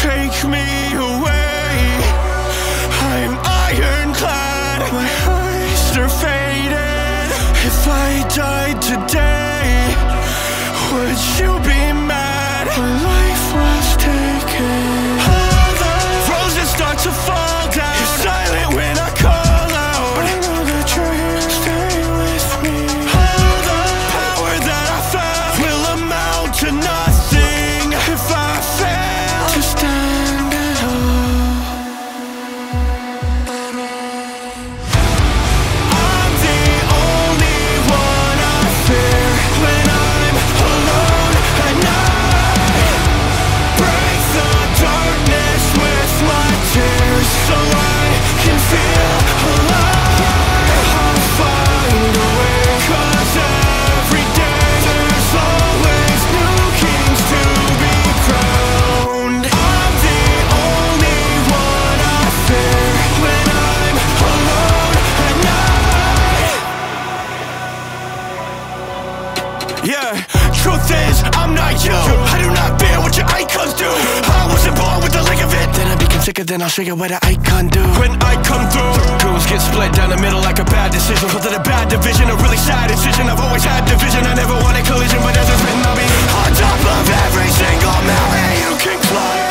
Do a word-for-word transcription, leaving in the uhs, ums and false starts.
take me away. I'm ironclad, my eyes are faded. If I died today, would you be mad? My life was taken. All the roses start to fall down. You're silent when I call out, but I know that you're here to stay with me. All the power that I found will amount to nothing if I fail to stand at all. I'm the only one I fear when I'm alone at night. Break the darkness with my tears so I can feel alive. I'll find a way, 'cause every day there's always new kings to be crowned. I'm the only one I fear when I'm alone at night. Yeah, truth is, I'm not you. I do not fear what your icons do. I wasn't born with the leg of it. Then I become sicker, then I'll show you what an icon do. When I come through, goons get split down the middle like a bad decision. Called it a bad division, a really sad decision. I've always had division, I never wanted collision, but as it's written, I'll be on top of every single mountain you can climb.